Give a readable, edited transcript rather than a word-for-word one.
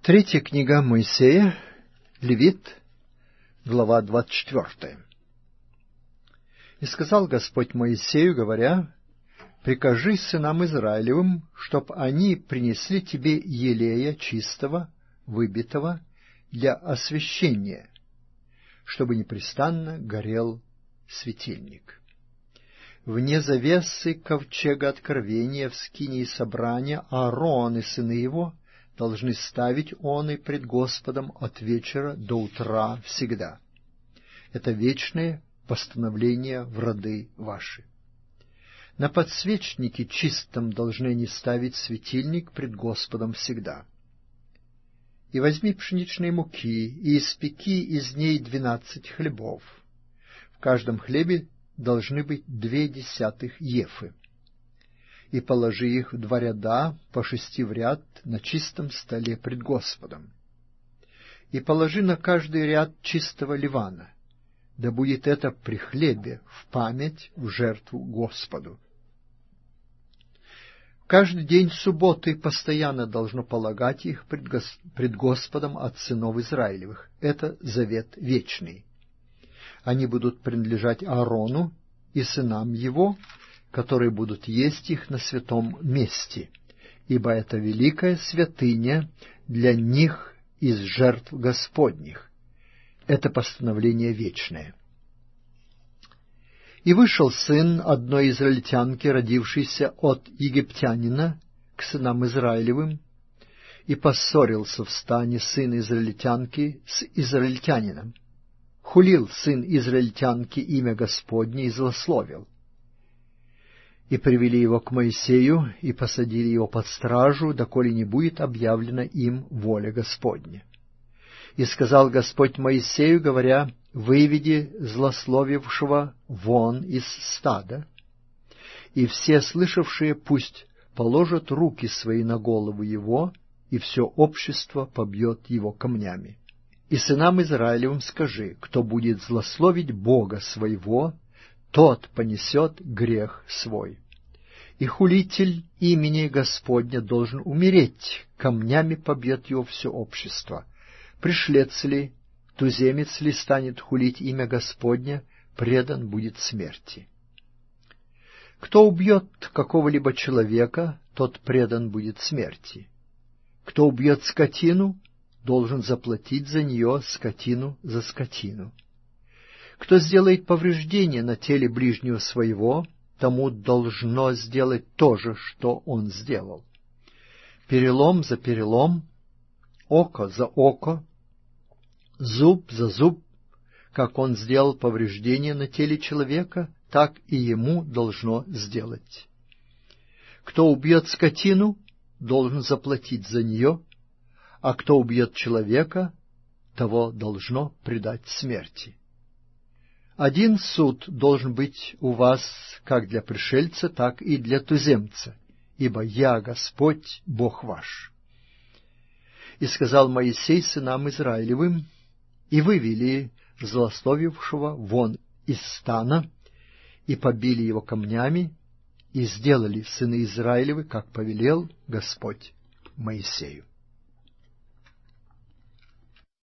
Третья книга Моисея, Левит, глава 24. «И сказал Господь Моисею, говоря: прикажи сынам Израилевым, чтоб они принесли тебе елея чистого, выбитого, для освящения, чтобы непрестанно горел светильник. Вне завесы ковчега откровения в скинии собрания Аарон и сыны его должны ставить он и пред Господом от вечера до утра всегда. Это вечное постановление в роды ваши. На подсвечнике чистом должны они ставить светильник пред Господом всегда. И возьми пшеничной муки, и испеки из ней 12 хлебов. В каждом хлебе должны быть 0,2 ефы. И положи их в 2 ряда, по 6 в ряд, на чистом столе пред Господом. И положи на каждый ряд чистого ливана, да будет это при хлебе в память, в жертву Господу. Каждый день субботы постоянно должно полагать их пред Господом от сынов Израилевых. Это завет вечный. Они будут принадлежать Аарону и сынам его, которые будут есть их на святом месте, ибо это великая святыня для них из жертв Господних. Это постановление вечное. И вышел сын одной израильтянки, родившийся от египтянина, к сынам Израилевым, и поссорился в стане сын израильтянки с израильтянином. Хулил сын израильтянки имя Господне и злословил. И привели его к Моисею, и посадили его под стражу, доколе не будет объявлена им воля Господня. И сказал Господь Моисею, говоря: выведи злословившего вон из стада, и все слышавшие пусть положат руки свои на голову его, и все общество побьет его камнями. И сынам Израилевым скажи: кто будет злословить Бога своего, тот понесет грех свой. И хулитель имени Господня должен умереть, камнями побьет его все общество. Пришлец ли, туземец ли станет хулить имя Господня, предан будет смерти. Кто убьет какого-либо человека, тот предан будет смерти. Кто убьет скотину, должен заплатить за нее скотину за скотину. Кто сделает повреждение на теле ближнего своего, тому должно сделать то же, что он сделал. Перелом за перелом, око за око, зуб за зуб. Как он сделал повреждение на теле человека, так и ему должно сделать. Кто убьет скотину, должен заплатить за нее, а кто убьет человека, того должно предать смерти. Один суд должен быть у вас как для пришельца, так и для туземца, ибо я Господь, Бог ваш. И сказал Моисей сынам Израилевым, и вывели злословившего вон из стана, и побили его камнями, и сделали сыны Израилевы, как повелел Господь Моисею.